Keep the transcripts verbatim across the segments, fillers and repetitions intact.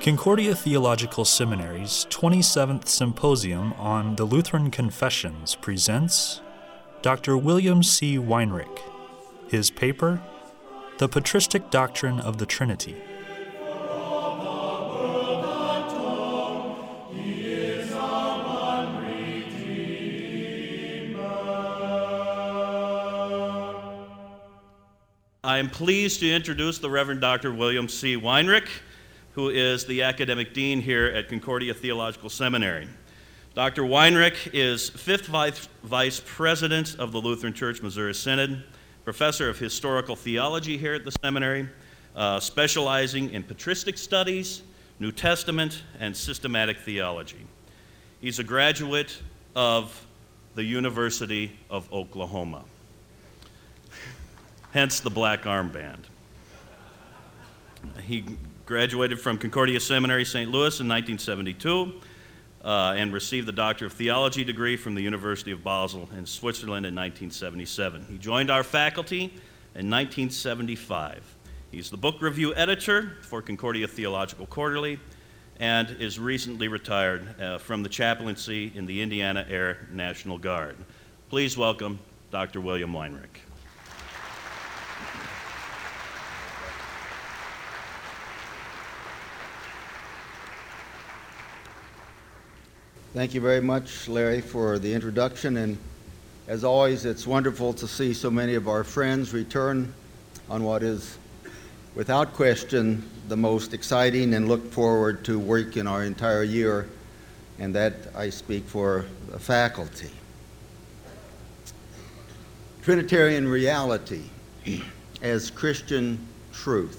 Concordia Theological Seminary's twenty-seventh Symposium on the Lutheran Confessions presents Doctor William C. Weinrich. His paper, The Patristic Doctrine of the Trinity. I am pleased to introduce the Reverend Doctor William C. Weinrich, who is the academic dean here at Concordia Theological Seminary. Doctor Weinrich is fifth vice, vice president of the Lutheran Church Missouri Synod, professor of historical theology here at the seminary, uh, specializing in patristic studies, New Testament, and systematic theology. He's a graduate of the University of Oklahoma, hence the black armband. He graduated from Concordia Seminary, Saint Louis in nineteen seventy-two uh, and received the Doctor of Theology degree from the University of Basel in Switzerland in nineteen seventy-seven. He joined our faculty in nineteen seventy-five. He's the book review editor for Concordia Theological Quarterly and is recently retired uh, from the chaplaincy in the Indiana Air National Guard. Please welcome Doctor William Weinrich. Thank you very much, Larry, for the introduction, and as always, it's wonderful to see so many of our friends return on what is, without question, the most exciting and look forward to work in our entire year, and that I speak for the faculty. Trinitarian reality as Christian truth.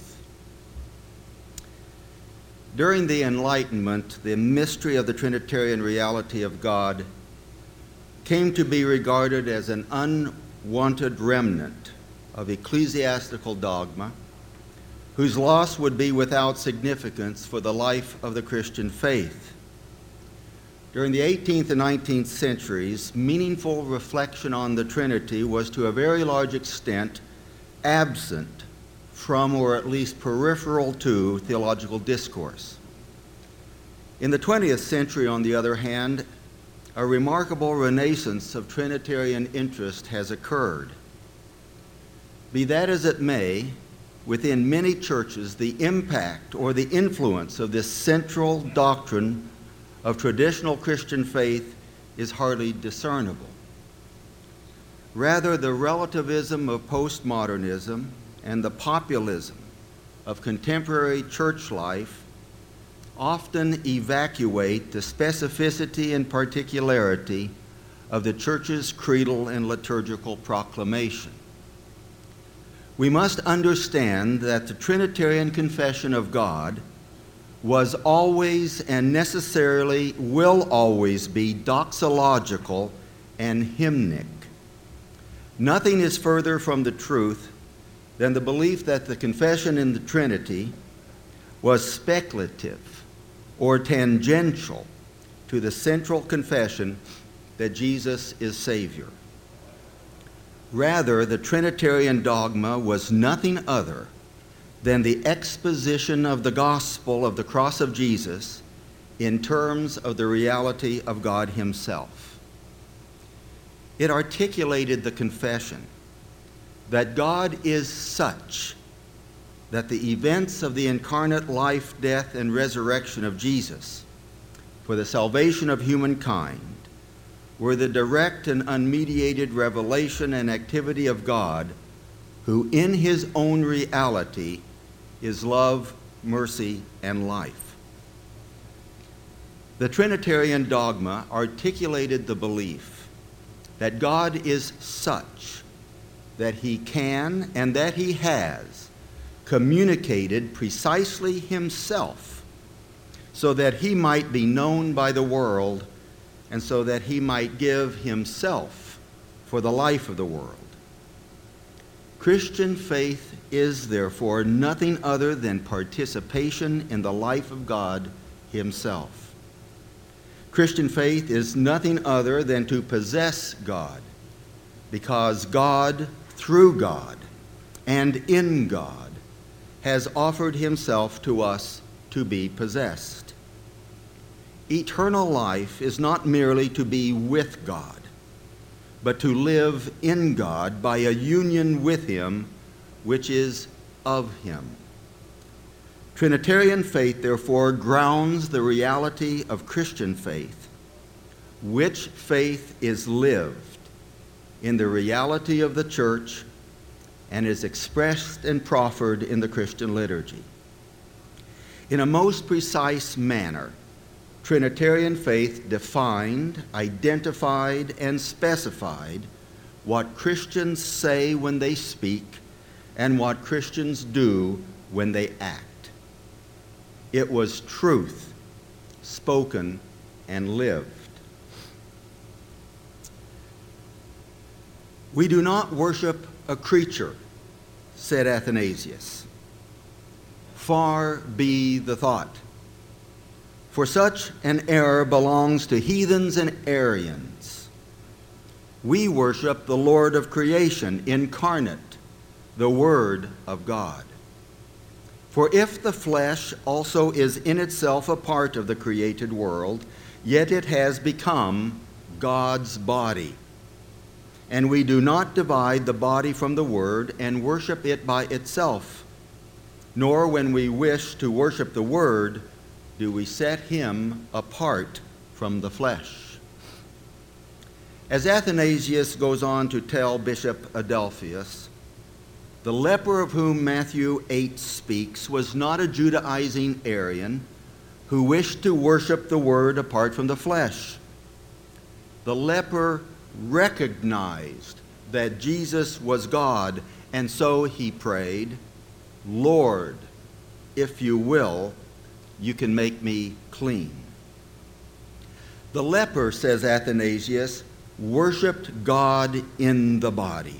During the Enlightenment, the mystery of the Trinitarian reality of God came to be regarded as an unwanted remnant of ecclesiastical dogma, whose loss would be without significance for the life of the Christian faith. During the eighteenth and nineteenth centuries, meaningful reflection on the Trinity was to a very large extent absent from, or at least peripheral to, theological discourse. In the twentieth century, on the other hand, a remarkable renaissance of Trinitarian interest has occurred. Be that as it may, within many churches, the impact or the influence of this central doctrine of traditional Christian faith is hardly discernible. Rather, the relativism of postmodernism and the populism of contemporary church life often evacuate the specificity and particularity of the church's creedal and liturgical proclamation. We must understand that the Trinitarian confession of God was always and necessarily will always be doxological and hymnic. Nothing is further from the truth than the belief that the confession in the Trinity was speculative or tangential to the central confession that Jesus is Savior. Rather, the Trinitarian dogma was nothing other than the exposition of the gospel of the cross of Jesus in terms of the reality of God Himself. It articulated the confession that God is such that the events of the incarnate life, death, and resurrection of Jesus for the salvation of humankind were the direct and unmediated revelation and activity of God, who in His own reality is love, mercy, and life. The Trinitarian dogma articulated the belief that God is such that He can and that He has communicated precisely Himself so that He might be known by the world and so that He might give Himself for the life of the world. Christian faith is therefore nothing other than participation in the life of God Himself. Christian faith is nothing other than to possess God, because God, through God, and in God, has offered Himself to us to be possessed. Eternal life is not merely to be with God, but to live in God by a union with Him which is of Him. Trinitarian faith, therefore, grounds the reality of Christian faith, which faith is lived in the reality of the church and is expressed and proffered in the Christian liturgy. In a most precise manner, Trinitarian faith defined, identified, and specified what Christians say when they speak and what Christians do when they act. It was truth, spoken and lived. We do not worship a creature, said Athanasius. Far be the thought. For such an error belongs to heathens and Arians. We worship the Lord of creation, incarnate, the Word of God. For if the flesh also is in itself a part of the created world, yet it has become God's body. And we do not divide the body from the Word and worship it by itself, nor when we wish to worship the Word do we set Him apart from the flesh. As Athanasius goes on to tell Bishop Adelphius, the leper of whom Matthew eight speaks was not a Judaizing Arian who wished to worship the Word apart from the flesh. The leper recognized that Jesus was God, and so he prayed, "Lord, if you will, you can make me clean." The leper, says Athanasius, worshiped God in the body.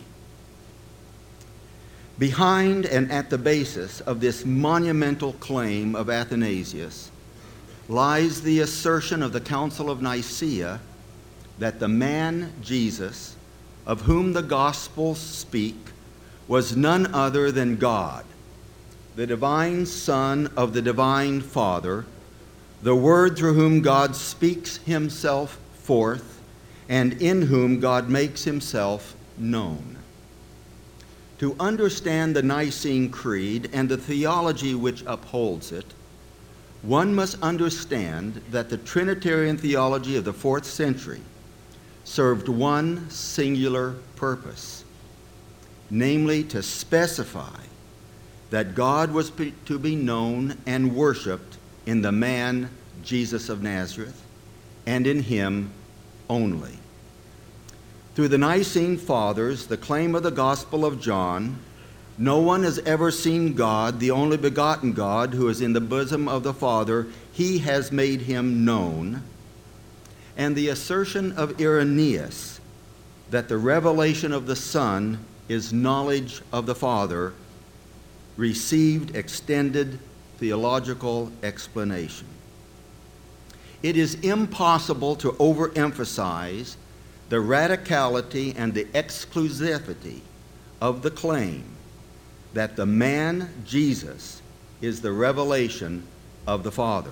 Behind and at the basis of this monumental claim of Athanasius lies the assertion of the Council of Nicaea that the man Jesus, of whom the Gospels speak, was none other than God, the divine Son of the divine Father, the Word through whom God speaks Himself forth, and in whom God makes Himself known. To understand the Nicene Creed and the theology which upholds it, one must understand that the Trinitarian theology of the fourth century served one singular purpose, namely to specify that God was to be known and worshiped in the man Jesus of Nazareth, and in Him only. Through the Nicene Fathers, the claim of the Gospel of John, no one has ever seen God, the only begotten God, who is in the bosom of the Father. He has made Him known. And the assertion of Irenaeus that the revelation of the Son is knowledge of the Father received extended theological explanation. It is impossible to overemphasize the radicality and the exclusivity of the claim that the man Jesus is the revelation of the Father.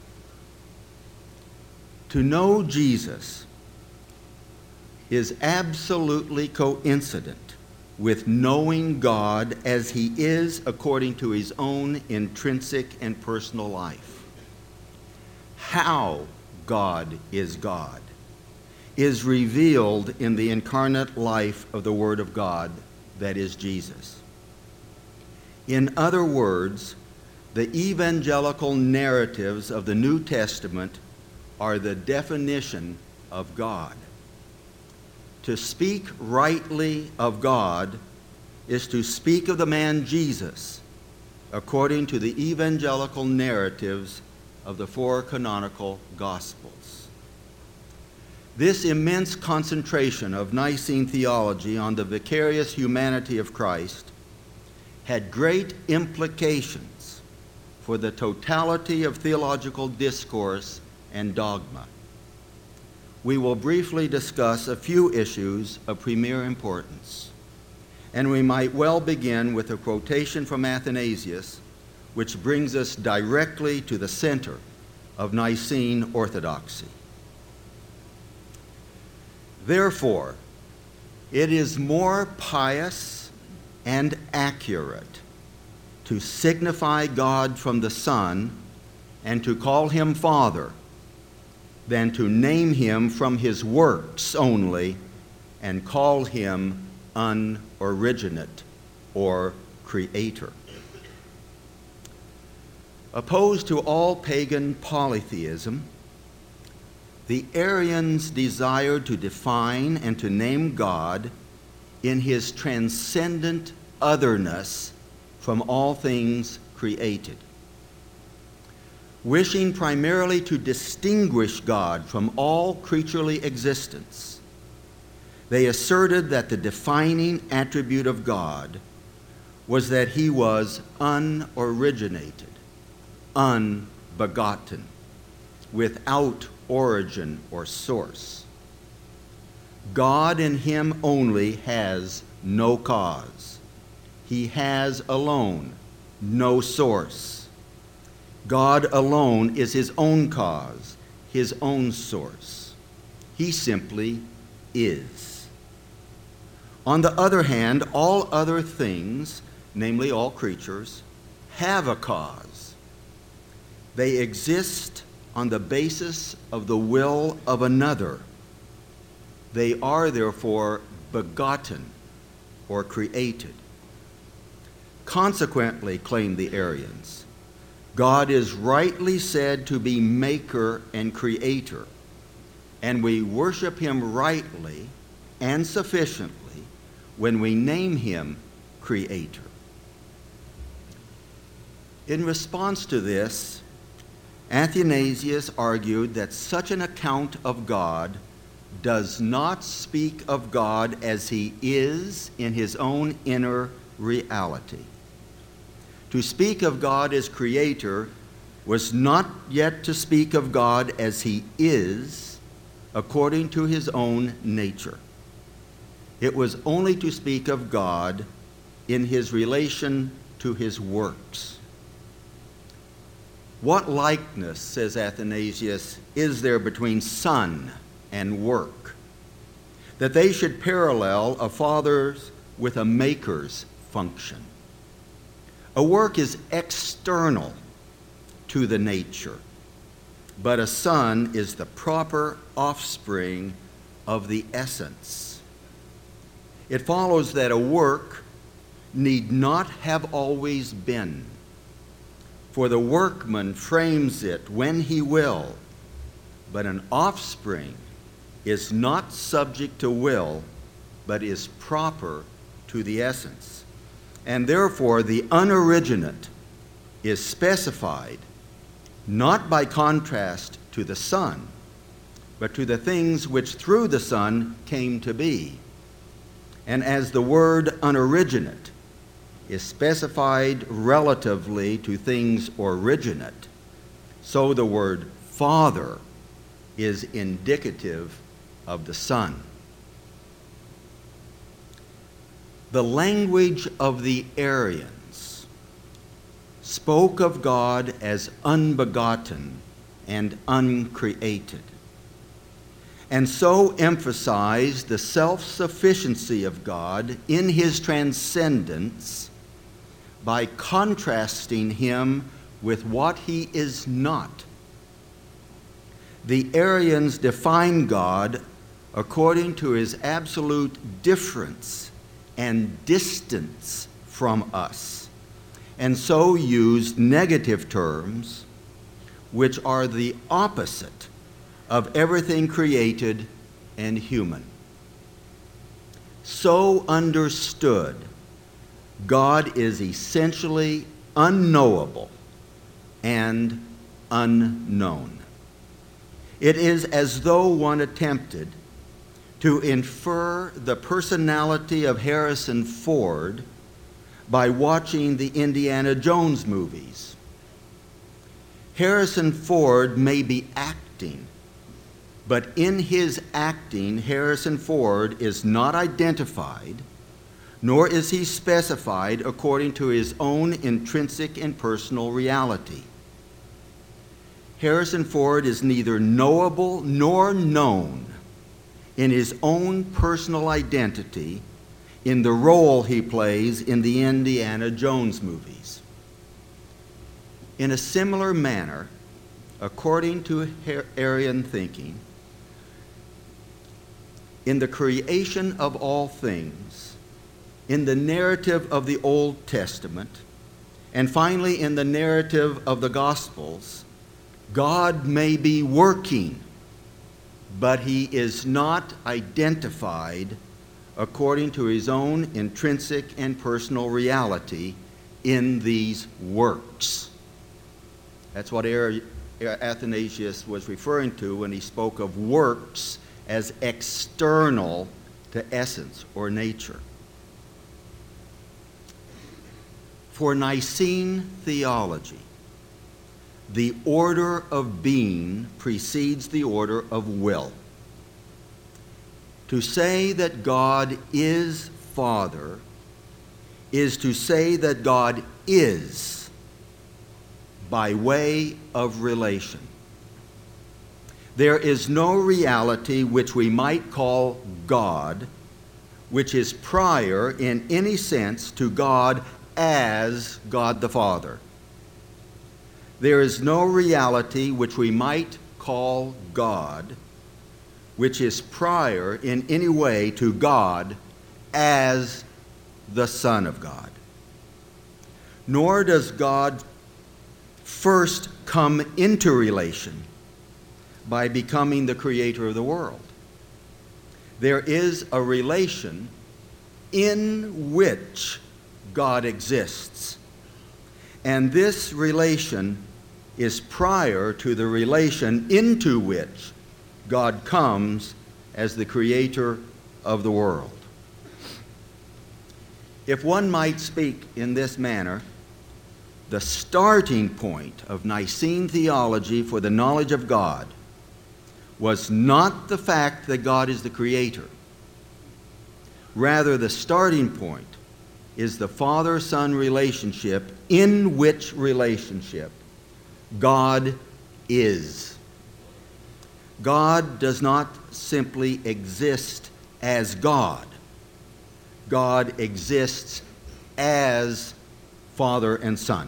To know Jesus is absolutely coincident with knowing God as He is according to His own intrinsic and personal life. How God is God is revealed in the incarnate life of the Word of God, that is Jesus. In other words, the evangelical narratives of the New Testament are the definition of God. To speak rightly of God is to speak of the man Jesus according to the evangelical narratives of the four canonical Gospels. This immense concentration of Nicene theology on the vicarious humanity of Christ had great implications for the totality of theological discourse and dogma. We will briefly discuss a few issues of premier importance, and we might well begin with a quotation from Athanasius, which brings us directly to the center of Nicene orthodoxy. Therefore, it is more pious and accurate to signify God from the Son and to call him Father than to name him from his works only and call him unoriginate or creator. Opposed to all pagan polytheism, the Arians desired to define and to name God in his transcendent otherness from all things created. Wishing primarily to distinguish God from all creaturely existence, they asserted that the defining attribute of God was that he was unoriginated, unbegotten, without origin or source. God in him only has no cause. He has alone no source. God alone is his own cause, his own source. He simply is. On the other hand, all other things, namely all creatures, have a cause. They exist on the basis of the will of another. They are therefore begotten or created. Consequently, claim the Arians, God is rightly said to be maker and creator, and we worship him rightly and sufficiently when we name him creator. In response to this, Athanasius argued that such an account of God does not speak of God as he is in his own inner reality. To speak of God as creator was not yet to speak of God as he is according to his own nature. It was only to speak of God in his relation to his works. What likeness, says Athanasius, is there between son and work, that they should parallel a father's with a maker's function? A work is external to the nature, but a son is the proper offspring of the essence. It follows that a work need not have always been, for the workman frames it when he will, but an offspring is not subject to will, but is proper to the essence. And therefore the unoriginate is specified not by contrast to the Son, but to the things which through the Son came to be. And as the word unoriginate is specified relatively to things originate, so the word Father is indicative of the Son. The language of the Arians spoke of God as unbegotten and uncreated, and so emphasized the self-sufficiency of God in his transcendence by contrasting him with what he is not. The Arians define God according to his absolute difference and distance from us, and so used negative terms which are the opposite of everything created and human. So understood, God is essentially unknowable and unknown. It is as though one attempted to infer the personality of Harrison Ford by watching the Indiana Jones movies. Harrison Ford may be acting, but in his acting, Harrison Ford is not identified, nor is he specified according to his own intrinsic and personal reality. Harrison Ford is neither knowable nor known in his own personal identity in the role he plays in the Indiana Jones movies. In a similar manner, according to Aryan thinking, in the creation of all things, in the narrative of the Old Testament, and finally in the narrative of the Gospels, God may be working, but he is not identified according to his own intrinsic and personal reality in these works. That's what Athanasius was referring to when he spoke of works as external to essence or nature. For Nicene theology, the order of being precedes the order of will. To say that God is Father is to say that God is by way of relation. There is no reality which we might call God, which is prior in any sense to God as God the Father. There is no reality which we might call God, which is prior in any way to God as the Son of God. Nor does God first come into relation by becoming the creator of the world. There is a relation in which God exists, and this relation is prior to the relation into which God comes as the creator of the world. If one might speak in this manner, the starting point of Nicene theology for the knowledge of God was not the fact that God is the creator. Rather, the starting point is the Father-Son relationship, in which relationship God is. God does not simply exist as God. God exists as Father and Son.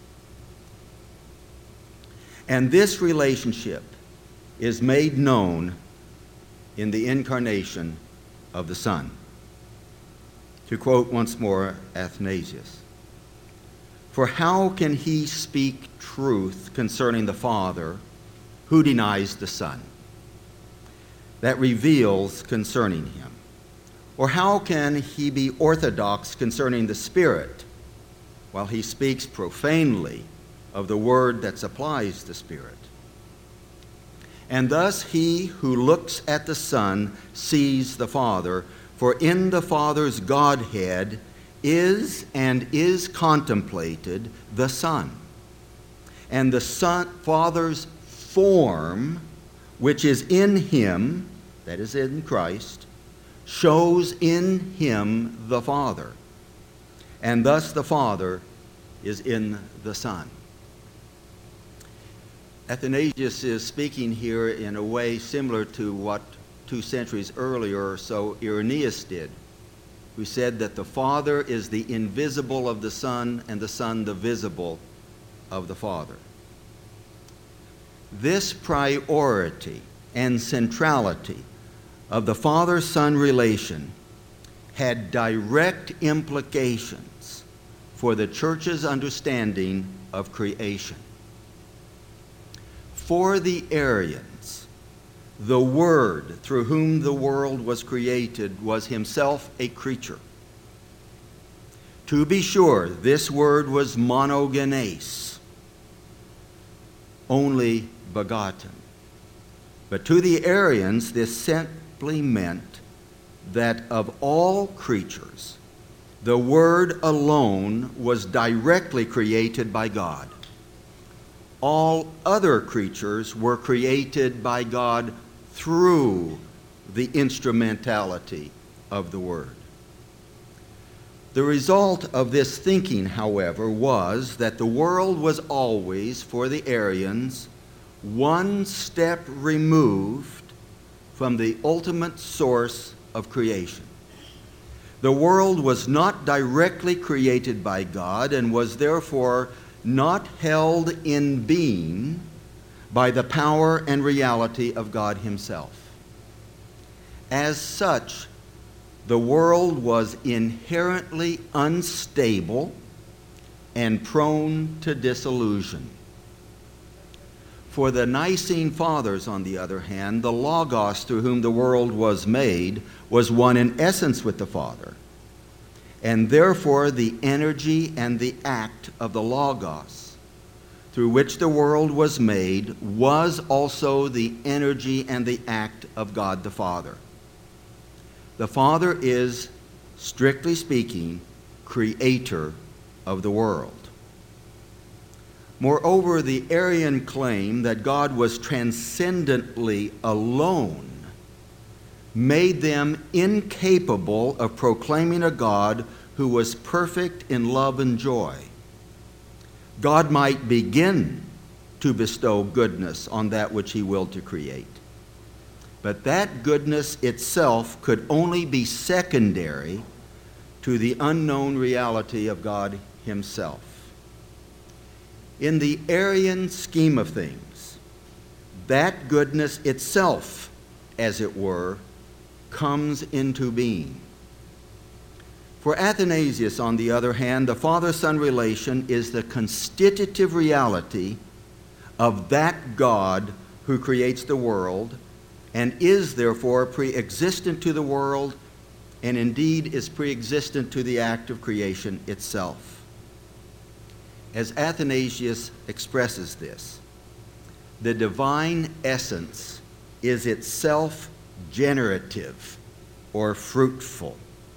And this relationship is made known in the incarnation of the Son. To quote once more Athanasius, "For how can he speak truth concerning the Father who denies the Son? That reveals concerning him. Or how can he be orthodox concerning the Spirit while he speaks profanely of the word that supplies the Spirit? And thus he who looks at the Son sees the Father, for in the Father's Godhead is and is contemplated the Son. And the Son, Father's form, which is in him, that is in Christ, shows in him the Father. And thus the Father is in the Son." Athanasius is speaking here in a way similar to what two centuries earlier or so Irenaeus did, who said that the Father is the invisible of the Son and the Son the visible of the Father. This priority and centrality of the Father-Son relation had direct implications for the Church's understanding of creation. For the Arians, the Word through whom the world was created was himself a creature. To be sure, this word was monogenes, only begotten. But to the Arians, this simply meant that of all creatures, the Word alone was directly created by God. All other creatures were created by God through the instrumentality of the Word. The result of this thinking, however, was that the world was always, for the Arians, one step removed from the ultimate source of creation. The world was not directly created by God and was therefore not held in being by the power and reality of God Himself. As such, the world was inherently unstable and prone to disillusion. For the Nicene Fathers, on the other hand, the Logos through whom the world was made was one in essence with the Father, and therefore the energy and the act of the Logos through which the world was made was also the energy and the act of God the Father. The Father is, strictly speaking, creator of the world. Moreover, the Arian claim that God was transcendently alone made them incapable of proclaiming a God who was perfect in love and joy. God might begin to bestow goodness on that which He willed to create, but that goodness itself could only be secondary to the unknown reality of God Himself. In the Arian scheme of things, that goodness itself, as it were, comes into being. For Athanasius, on the other hand, the Father-Son relation is the constitutive reality of that God who creates the world and is therefore pre-existent to the world, and indeed is pre-existent to the act of creation itself. As Athanasius expresses this, the divine essence is itself generative or fruitful.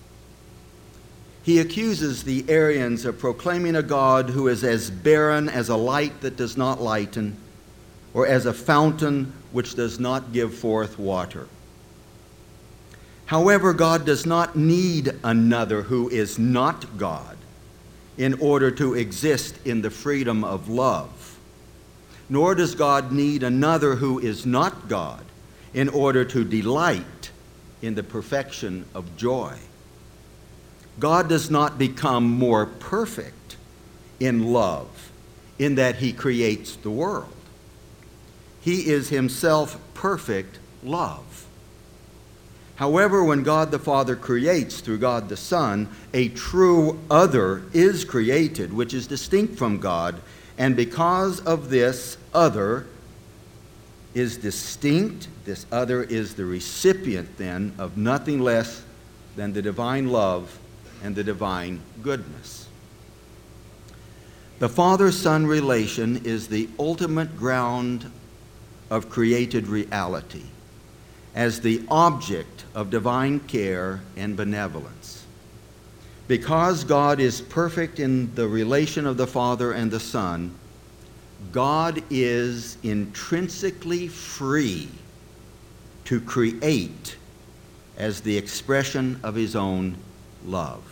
He accuses the Arians of proclaiming a God who is as barren as a light that does not lighten, or as a fountain which does not give forth water. However, God does not need another who is not God in order to exist in the freedom of love, nor does God need another who is not God in order to delight in the perfection of joy. God does not become more perfect in love in that He creates the world. He is Himself perfect love. However, when God the Father creates through God the Son, a true other is created, which is distinct from God, and because of this other is distinct, this other is the recipient then of nothing less than the divine love and the divine goodness. The Father-Son relation is the ultimate ground of created reality, as the object of divine care and benevolence. Because God is perfect in the relation of the Father and the Son, God is intrinsically free to create as the expression of His own love.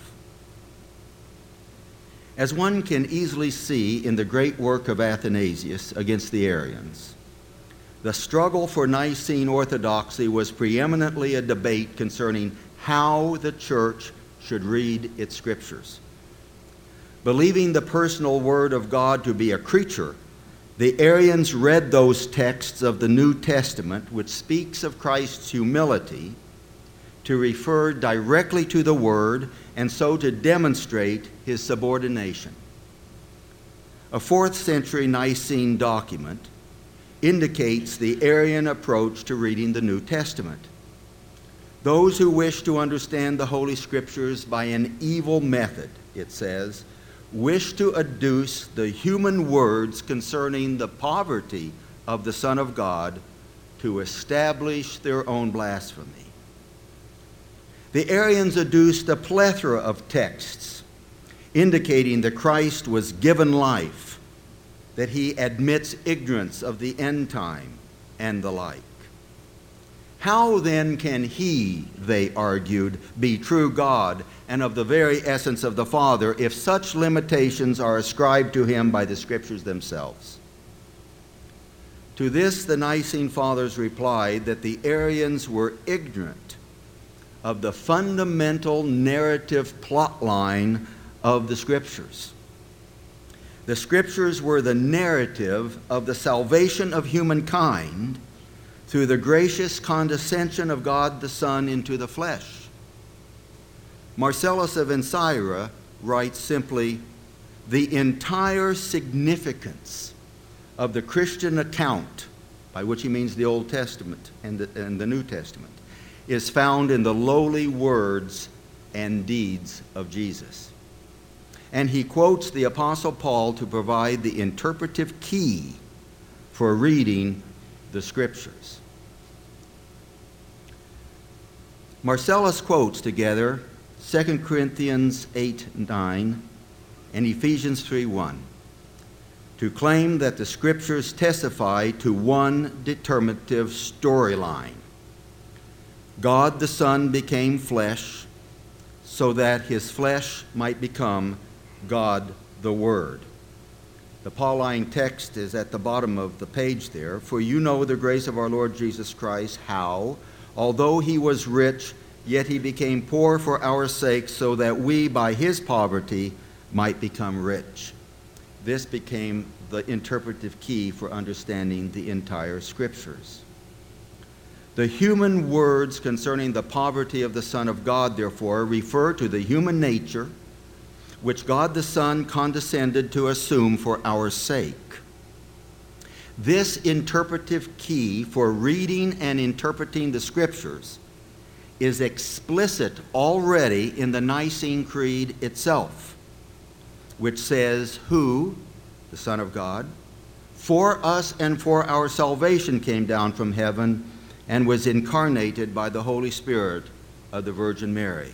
As one can easily see in the great work of Athanasius against the Arians, the struggle for Nicene orthodoxy was preeminently a debate concerning how the church should read its scriptures. Believing the personal word of God to be a creature, the Arians read those texts of the New Testament which speaks of Christ's humility to refer directly to the Word and so to demonstrate His subordination. A fourth century Nicene document indicates the Arian approach to reading the New Testament. Those who wish to understand the Holy Scriptures by an evil method, it says, wish to adduce the human words concerning the poverty of the Son of God to establish their own blasphemy. The Arians adduced a plethora of texts indicating that Christ was given life, that He admits ignorance of the end time, and the like. How then can he, they argued, be true God and of the very essence of the Father if such limitations are ascribed to him by the Scriptures themselves? To this the Nicene Fathers replied that the Arians were ignorant of the fundamental narrative plot line of the Scriptures. The Scriptures were the narrative of the salvation of humankind through the gracious condescension of God the Son into the flesh. Marcellus of Ancyra writes simply, "The entire significance of the Christian account," by which he means the Old Testament and the, and the New Testament, "is found in the lowly words and deeds of Jesus." And he quotes the Apostle Paul to provide the interpretive key for reading the Scriptures. Marcellus quotes together Second Corinthians eight nine and Ephesians three one to claim that the Scriptures testify to one determinative storyline. God the Son became flesh so that his flesh might become God the Word. The Pauline text is at the bottom of the page there. "For you know the grace of our Lord Jesus Christ, how, although he was rich, yet he became poor for our sake, so that we by his poverty might become rich." This became the interpretive key for understanding the entire Scriptures. The human words concerning the poverty of the Son of God, therefore, refer to the human nature which God the Son condescended to assume for our sake. This interpretive key for reading and interpreting the Scriptures is explicit already in the Nicene Creed itself, which says, "Who, the Son of God, for us and for our salvation came down from heaven and was incarnated by the Holy Spirit of the Virgin Mary."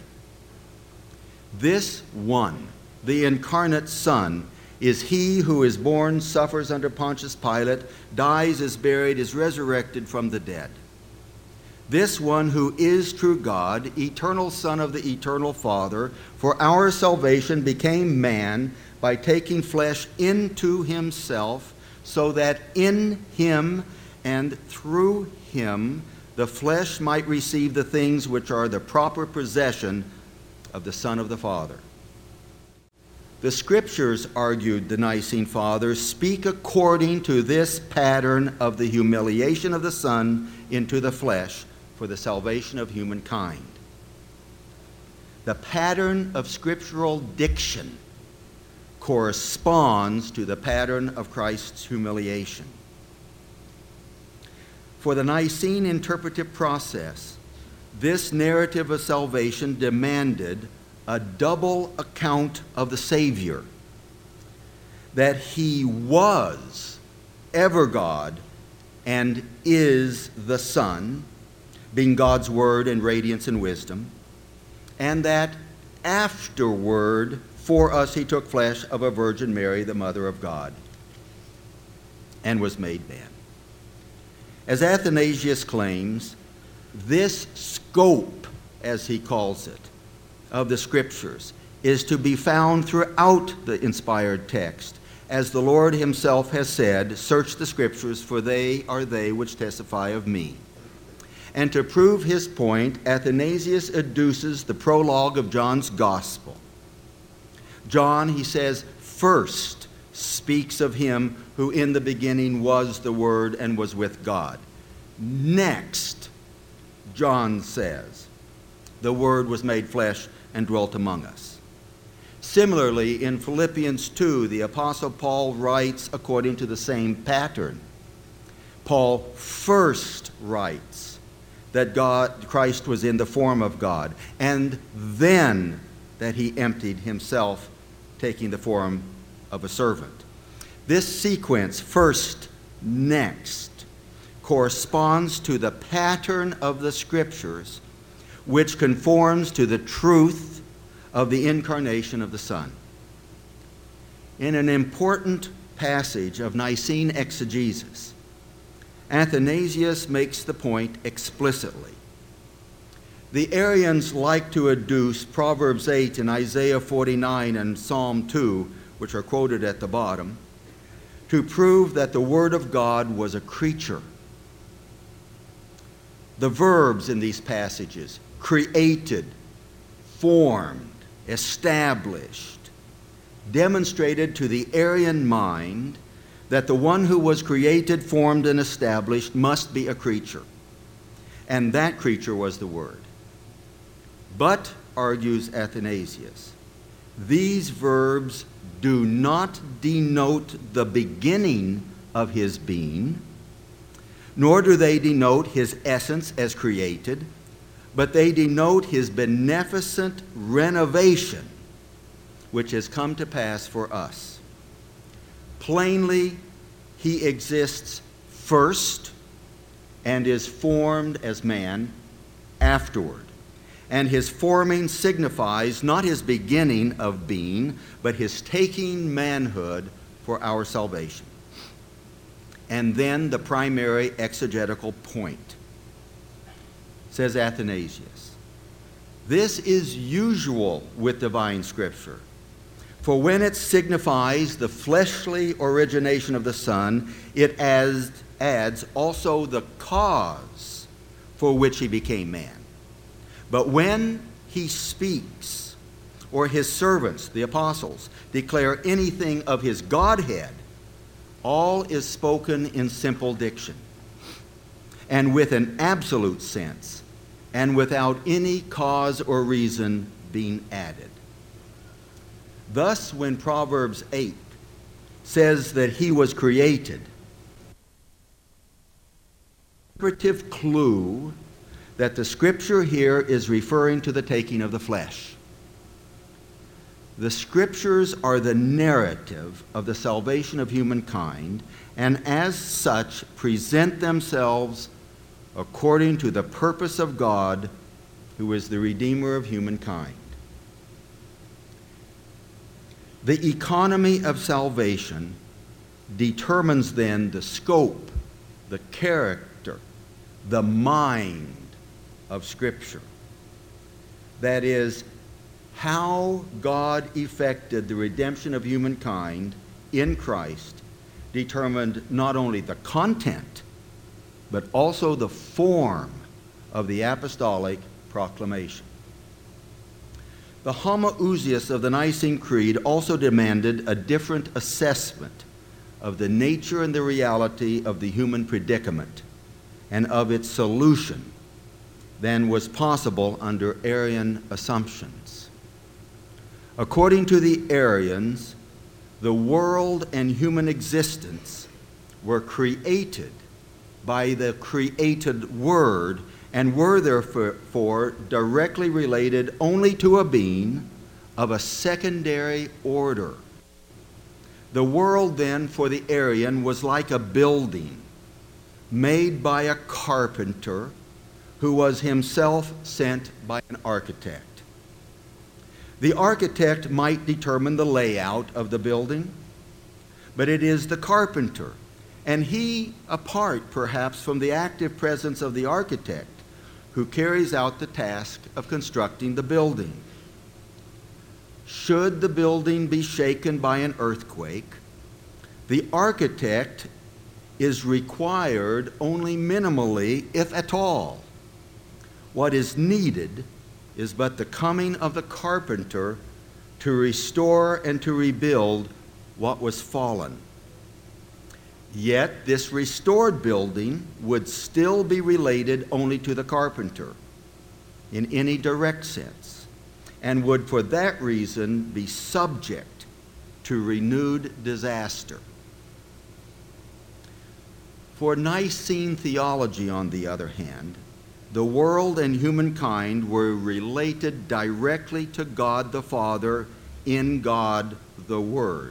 This one, the incarnate Son, is he who is born, suffers under Pontius Pilate, dies, is buried, is resurrected from the dead. This one who is true God, eternal Son of the eternal Father, for our salvation became man by taking flesh into himself, so that in him and through him the flesh might receive the things which are the proper possession of the Son of the Father. The Scriptures, argued the Nicene Fathers, speak according to this pattern of the humiliation of the Son into the flesh for the salvation of humankind. The pattern of scriptural diction corresponds to the pattern of Christ's humiliation. For the Nicene interpretive process, this narrative of salvation demanded a double account of the Savior, that he was ever God and is the Son, being God's Word and radiance and wisdom, and that afterward for us he took flesh of a Virgin Mary, the Mother of God, and was made man. As Athanasius claims, this scope, as he calls it, of the Scriptures is to be found throughout the inspired text. As the Lord himself has said, "Search the Scriptures, for they are they which testify of me." And to prove his point, Athanasius adduces the prologue of John's Gospel. John, he says, first speaks of him who in the beginning was the Word and was with God. Next, John says, the Word was made flesh and dwelt among us. Similarly, in Philippians two, the Apostle Paul writes according to the same pattern. Paul first writes that God, Christ was in the form of God, and then that he emptied himself, taking the form of a servant. This sequence, first, next, corresponds to the pattern of the Scriptures, which conforms to the truth of the incarnation of the Son. In an important passage of Nicene exegesis, Athanasius makes the point explicitly. The Arians like to adduce Proverbs eight and Isaiah forty-nine and Psalm two, which are quoted at the bottom, to prove that the Word of God was a creature. The verbs in these passages, created, formed, established, demonstrated to the Arian mind that the one who was created, formed, and established must be a creature. And that creature was the Word. But, argues Athanasius, these verbs do not denote the beginning of his being, nor do they denote his essence as created, but they denote his beneficent renovation, which has come to pass for us. Plainly, he exists first and is formed as man afterward. And his forming signifies not his beginning of being, but his taking manhood for our salvation. And then the primary exegetical point, says Athanasius. This is usual with divine Scripture. For when it signifies the fleshly origination of the Son, it adds, adds also the cause for which he became man. But when he speaks, or his servants, the apostles, declare anything of his Godhead, all is spoken in simple diction, and with an absolute sense, and without any cause or reason being added. Thus, when Proverbs eight says that he was created, interpretive clue that the Scripture here is referring to the taking of the flesh. The Scriptures are the narrative of the salvation of humankind, and as such present themselves according to the purpose of God, who is the Redeemer of humankind. The economy of salvation determines then the scope, the character, the mind of Scripture. That is, how God effected the redemption of humankind in Christ determined not only the content, but also the form of the apostolic proclamation. The homoousios of the Nicene Creed also demanded a different assessment of the nature and the reality of the human predicament and of its solution than was possible under Arian assumptions. According to the Arians, the world and human existence were created by the created Word and were therefore directly related only to a being of a secondary order. The world then for the Arian was like a building made by a carpenter who was himself sent by an architect. The architect might determine the layout of the building, but it is the carpenter, and he, apart perhaps from the active presence of the architect, who carries out the task of constructing the building. Should the building be shaken by an earthquake, the architect is required only minimally, if at all. What is needed is but the coming of the carpenter to restore and to rebuild what was fallen. Yet this restored building would still be related only to the carpenter in any direct sense, and would for that reason be subject to renewed disaster. For Nicene theology, on the other hand, the world and humankind were related directly to God the Father in God the Word.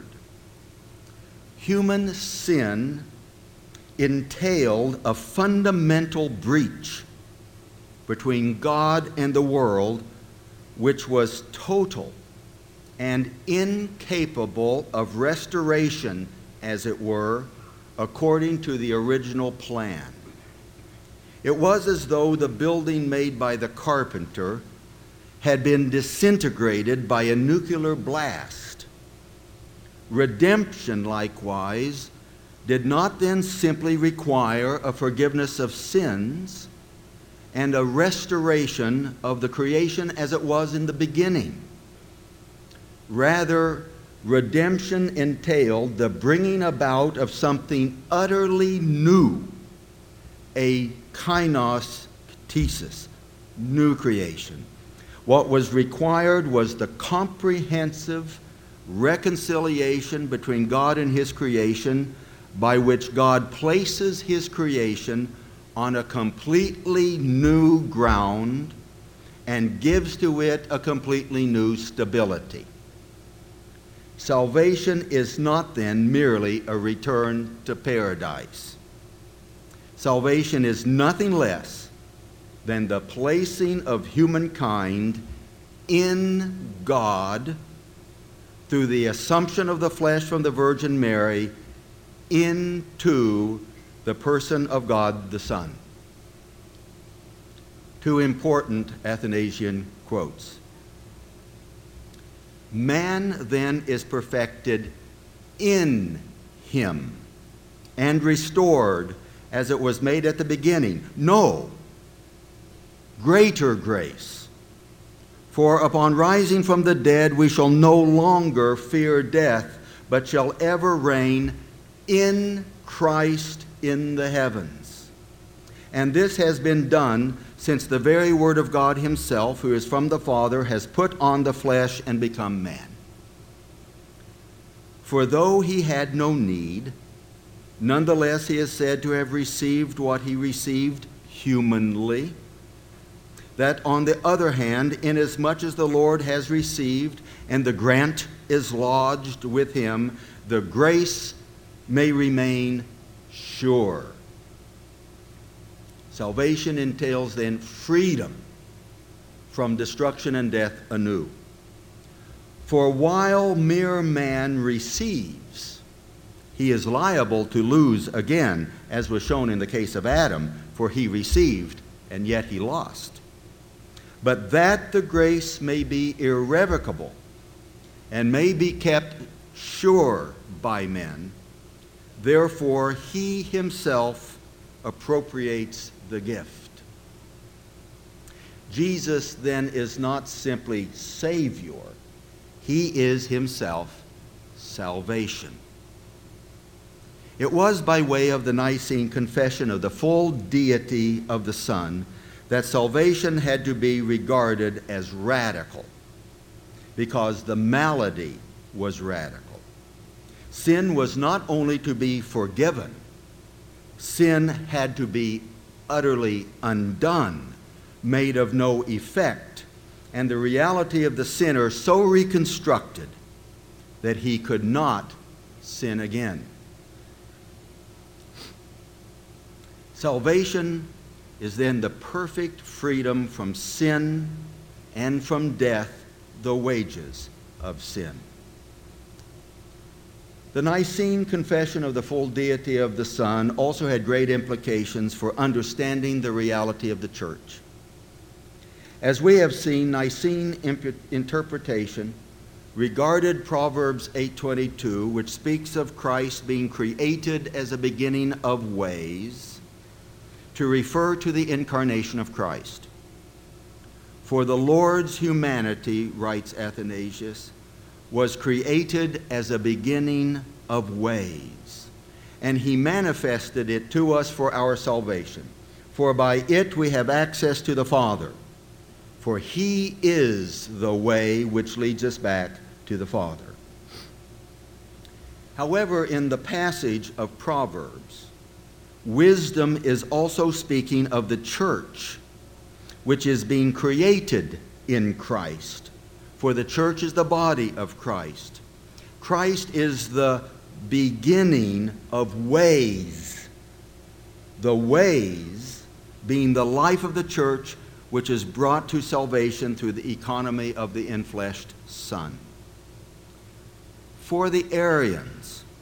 Human sin entailed a fundamental breach between God and the world, which was total and incapable of restoration, as it were, according to the original plan. It was as though the building made by the carpenter had been disintegrated by a nuclear blast. Redemption, likewise, did not then simply require a forgiveness of sins and a restoration of the creation as it was in the beginning. Rather, redemption entailed the bringing about of something utterly new, a kainos ktesis, new creation. What was required was the comprehensive reconciliation between God and His creation, by which God places His creation on a completely new ground and gives to it a completely new stability. Salvation is not then merely a return to paradise. Salvation is nothing less than the placing of humankind in God through the assumption of the flesh from the Virgin Mary into the person of God the Son. Two important Athanasian quotes. Man then is perfected in Him and restored as it was made at the beginning. No, greater grace. For upon rising from the dead we shall no longer fear death, but shall ever reign in Christ in the heavens. And this has been done since the very Word of God Himself, who is from the Father, has put on the flesh and become man. For though He had no need, nonetheless He is said to have received what He received humanly, that on the other hand, inasmuch as the Lord has received, and the grant is lodged with Him, the grace may remain sure. Salvation entails then freedom from destruction and death anew. For while mere man receives, he is liable to lose again, as was shown in the case of Adam, for he received and yet he lost. But that the grace may be irrevocable and may be kept sure by men, therefore He Himself appropriates the gift. Jesus then is not simply Savior, He is Himself salvation. It was by way of the Nicene Confession of the full deity of the Son that salvation had to be regarded as radical, because the malady was radical. Sin was not only to be forgiven, sin had to be utterly undone, made of no effect, and the reality of the sinner so reconstructed that he could not sin again. Salvation is then the perfect freedom from sin and from death, the wages of sin. The Nicene Confession of the full deity of the Son also had great implications for understanding the reality of the church. As we have seen, Nicene imp- interpretation regarded Proverbs eight twenty-two, which speaks of Christ being created as a beginning of ways, to refer to the incarnation of Christ. For the Lord's humanity, writes Athanasius, was created as a beginning of ways, and He manifested it to us for our salvation. For by it we have access to the Father, for He is the way which leads us back to the Father. However, in the passage of Proverbs, wisdom is also speaking of the church, which is being created in Christ. For the church is the body of Christ. Christ is the beginning of ways. The ways being the life of the church, which is brought to salvation through the economy of the infleshed Son. For the Arians,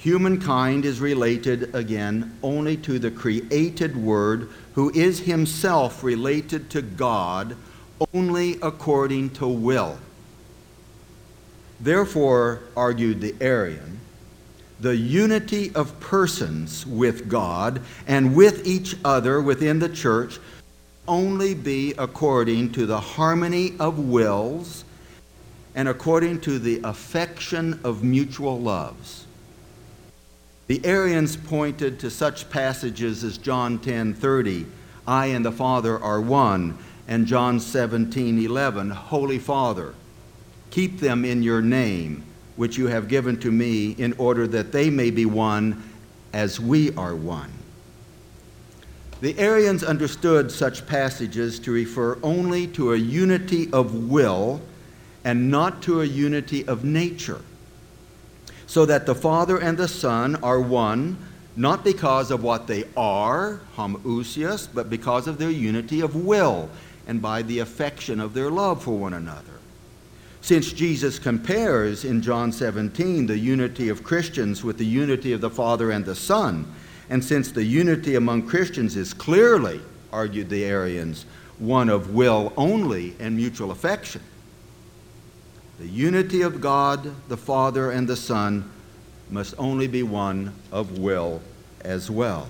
Humankind is related, again, only to the created Word, who is himself related to God only according to will. Therefore, argued the Arian, the unity of persons with God and with each other within the church only be according to the harmony of wills and according to the affection of mutual loves. The Arians pointed to such passages as John ten thirty, I and the Father are one, and John seventeen eleven, Holy Father, keep them in your name, which you have given to me, in order that they may be one as we are one. The Arians understood such passages to refer only to a unity of will and not to a unity of nature, so that the Father and the Son are one, not because of what they are, homoousios, but because of their unity of will and by the affection of their love for one another. Since Jesus compares in John seventeen the unity of Christians with the unity of the Father and the Son, and since the unity among Christians is clearly, argued the Arians, one of will only and mutual affection, the unity of God, the Father, and the Son must only be one of will as well.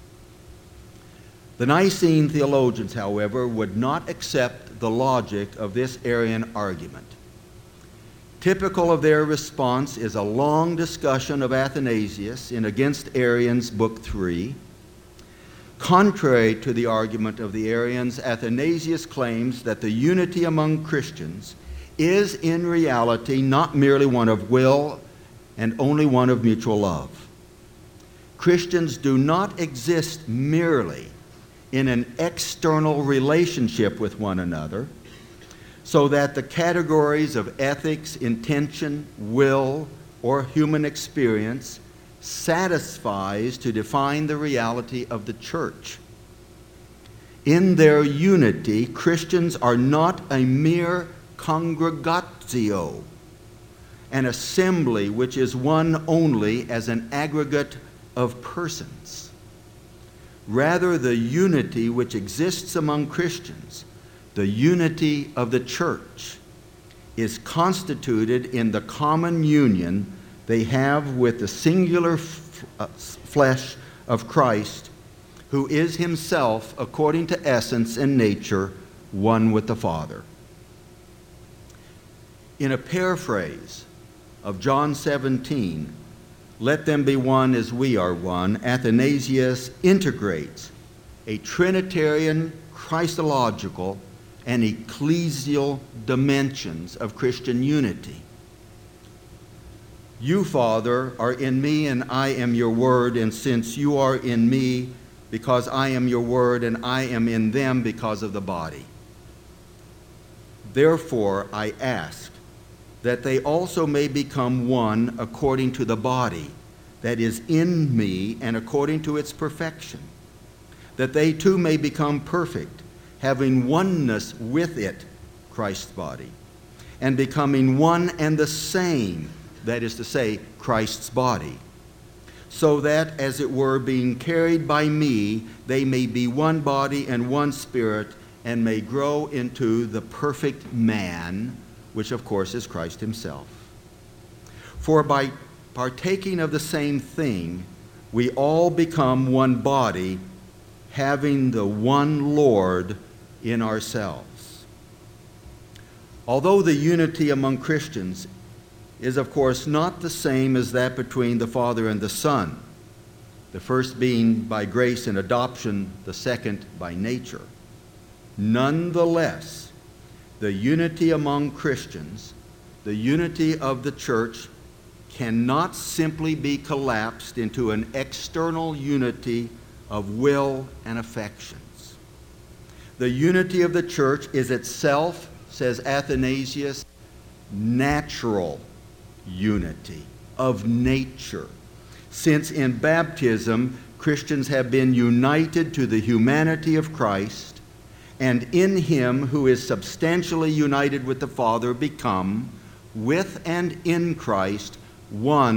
The Nicene theologians, however, would not accept the logic of this Arian argument. Typical of their response is a long discussion of Athanasius in Against Arians, Book three. Contrary to the argument of the Arians, Athanasius claims that the unity among Christians is in reality not merely one of will and only one of mutual love. Christians do not exist merely in an external relationship with one another, so that the categories of ethics, intention, will, or human experience satisfies to define the reality of the church. In their unity, Christians are not a mere congregatio, an assembly which is one only as an aggregate of persons. Rather, the unity which exists among Christians, the unity of the church, is constituted in the common union they have with the singular f- uh, flesh of Christ, who is himself, according to essence and nature, one with the Father. In a paraphrase of John seventeen, let them be one as we are one, Athanasius integrates a Trinitarian, Christological, and ecclesial dimensions of Christian unity. You, Father, are in me and I am your word, and since you are in me because I am your word and I am in them because of the body. Therefore, I ask that they also may become one according to the body that is in me and according to its perfection, that they too may become perfect, having oneness with it, Christ's body, and becoming one and the same, that is to say, Christ's body, so that, as it were, being carried by me, they may be one body and one spirit, and may grow into the perfect man, which of course is Christ himself. For by partaking of the same thing, we all become one body, having the one Lord in ourselves. Although the unity among Christians is of course not the same as that between the Father and the Son, the first being by grace and adoption, the second by nature, nonetheless, the unity among Christians, the unity of the church, cannot simply be collapsed into an external unity of will and affections. The unity of the church is itself, says Athanasius, natural unity of nature, since in baptism Christians have been united to the humanity of Christ, and in him who is substantially united with the Father become, with and in Christ, one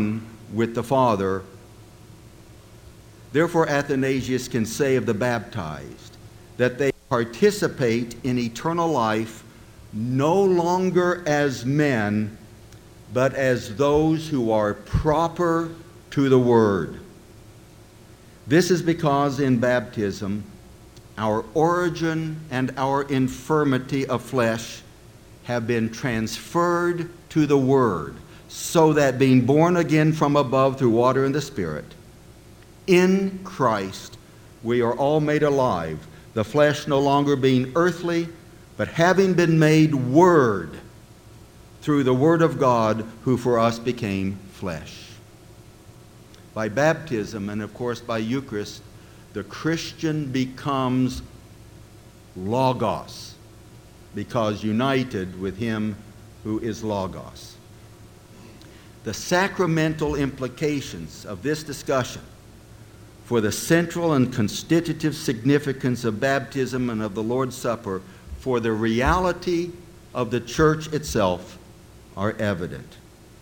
with the Father. Therefore, Athanasius can say of the baptized that they participate in eternal life no longer as men, but as those who are proper to the Word. This is because in baptism, our origin and our infirmity of flesh have been transferred to the Word, so that being born again from above through water and the Spirit, in Christ we are all made alive, the flesh no longer being earthly, but having been made Word through the Word of God, who for us became flesh. By baptism, and of course by Eucharist, the Christian becomes Logos, because united with Him who is Logos. The sacramental implications of this discussion for the central and constitutive significance of baptism and of the Lord's Supper for the reality of the church itself are evident.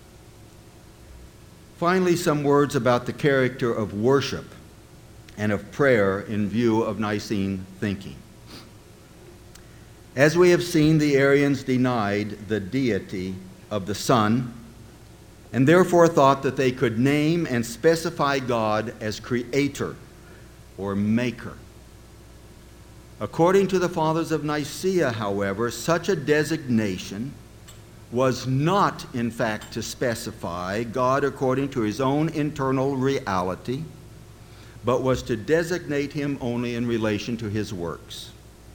Finally, some words about the character of worship and of prayer in view of Nicene thinking. As we have seen, the Arians denied the deity of the Son, and therefore thought that they could name and specify God as creator or maker. According to the Fathers of Nicaea, however, such a designation was not, in fact, to specify God according to His own internal reality, but was to designate Him only in relation to His works.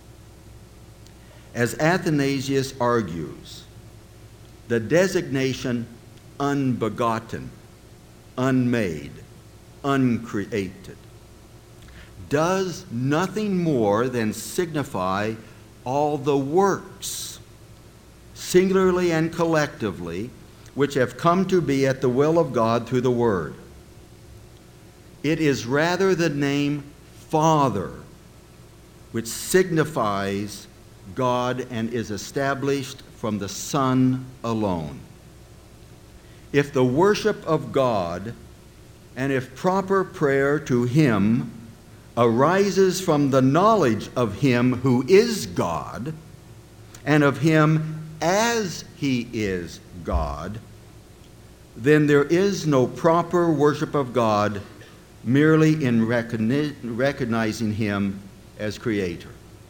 As Athanasius argues, the designation unbegotten, unmade, uncreated does nothing more than signify all the works, singularly and collectively, which have come to be at the will of God through the Word. It is rather the name Father which signifies God and is established from the Son alone. If the worship of God and if proper prayer to Him arises from the knowledge of Him who is God and of Him as He is God, then there is no proper worship of God merely in recogni- recognizing Him as Creator.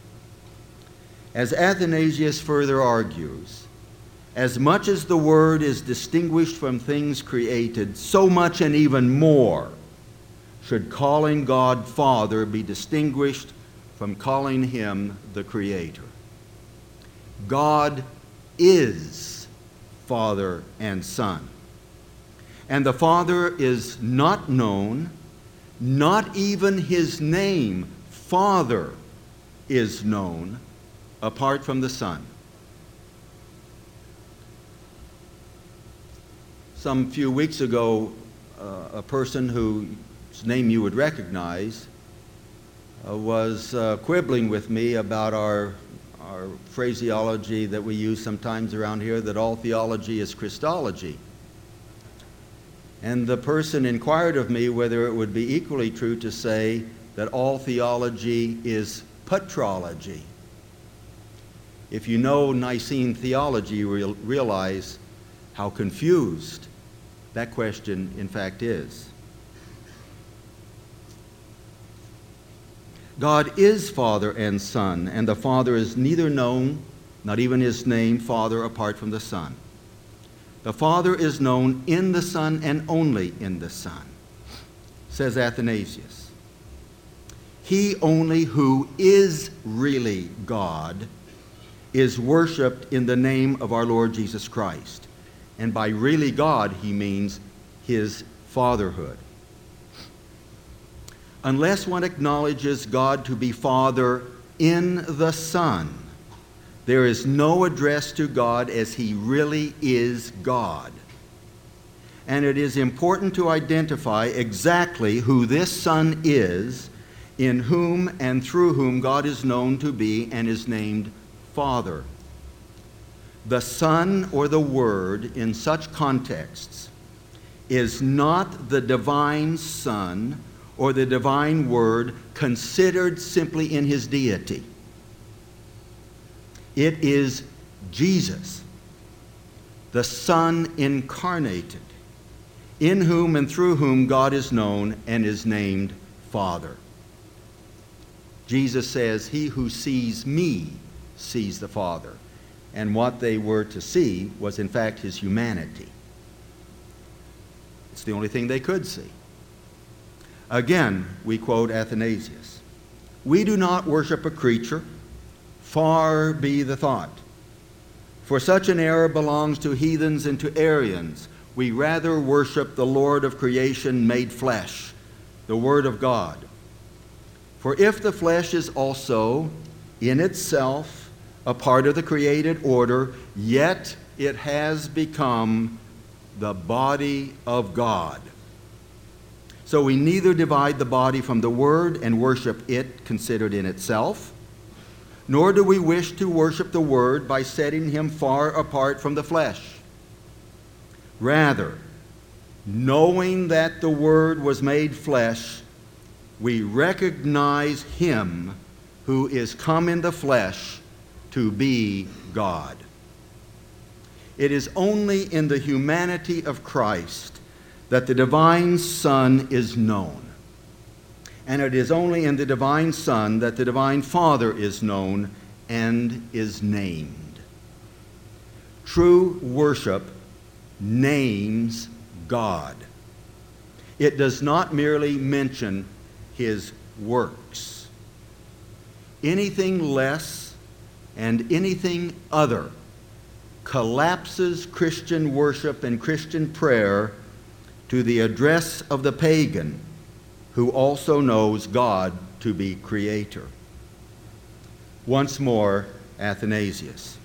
As Athanasius further argues, as much as the Word is distinguished from things created, so much and even more should calling God Father be distinguished from calling Him the Creator. God is Father and Son. And the Father is not known, not even His name, Father, is known apart from the Son. Some few weeks ago, uh, a person whose name you would recognize uh, was uh, quibbling with me about our, our phraseology that we use sometimes around here, that all theology is Christology. And the person inquired of me whether it would be equally true to say that all theology is patrology. If you know Nicene theology, you will realize how confused that question, in fact, is. God is Father and Son, and the Father is neither known, not even His name, Father, apart from the Son. The Father is known in the Son and only in the Son, says Athanasius. He only who is really God is worshipped in the name of our Lord Jesus Christ. And by really God, he means His fatherhood. Unless one acknowledges God to be Father in the Son, there is no address to God as He really is God. And it is important to identify exactly who this Son is, in whom and through whom God is known to be and is named Father. The Son, or the Word, in such contexts, is not the divine Son or the divine Word considered simply in his deity. It is Jesus, the Son incarnated, in whom and through whom God is known and is named Father. Jesus says, "He who sees me sees the Father." And what they were to see was in fact his humanity. It's the only thing they could see. Again, we quote Athanasius, "We do not worship a creature, far be the thought. For such an error belongs to heathens and to Arians. We rather worship the Lord of creation made flesh, the Word of God. For if the flesh is also in itself a part of the created order, yet it has become the body of God. So we neither divide the body from the Word and worship it considered in itself, nor do we wish to worship the Word by setting him far apart from the flesh. Rather, knowing that the Word was made flesh, we recognize him who is come in the flesh to be God." It is only in the humanity of Christ that the divine Son is known. And it is only in the divine Son that the divine Father is known and is named. True worship names God. It does not merely mention his works. Anything less and anything other collapses Christian worship and Christian prayer to the address of the pagan, who also knows God to be creator. Once more, Athanasius.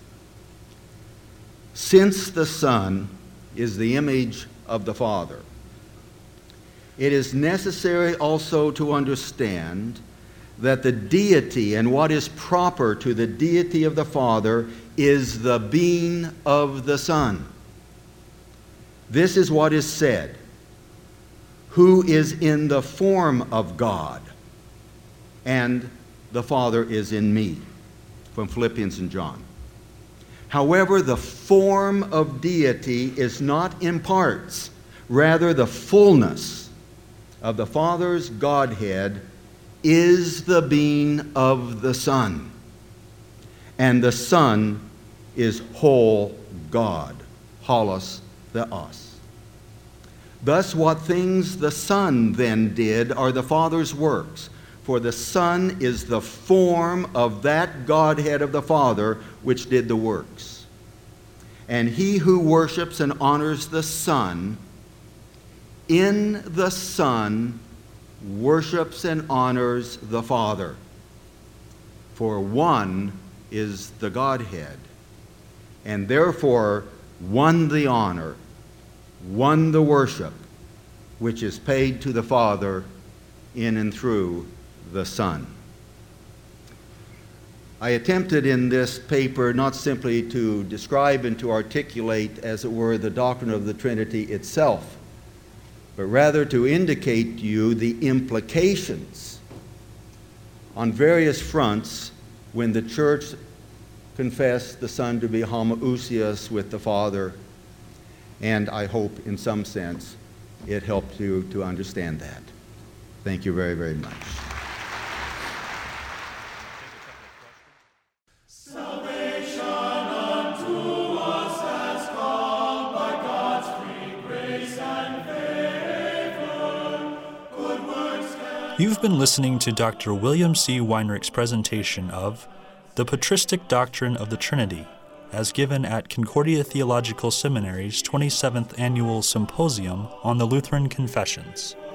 Since the Son is the image of the Father, it is necessary also to understand that the deity and what is proper to the deity of the Father is the being of the Son. This is what is said, "Who is in the form of God, and the Father is in me," from Philippians and John. However, the form of deity is not in parts, rather the fullness of the Father's Godhead is the being of the Son, and the Son is whole God, holos theos. Thus what things the Son then did are the Father's works, for the Son is the form of that Godhead of the Father which did the works. And he who worships and honors the Son, in the Son worships and honors the Father. For one is the Godhead, and therefore one the honor, one the worship, which is paid to the Father in and through the Son. I attempted in this paper not simply to describe and to articulate, as it were, the doctrine of the Trinity itself, but rather to indicate to you the implications on various fronts when the Church confessed the Son to be homoousios with the Father, and I hope in some sense it helped you to understand that. Thank you very, very much. You've been listening to Doctor William C. Weinrich's presentation of The Patristic Doctrine of the Trinity, as given at Concordia Theological Seminary's twenty-seventh Annual Symposium on the Lutheran Confessions.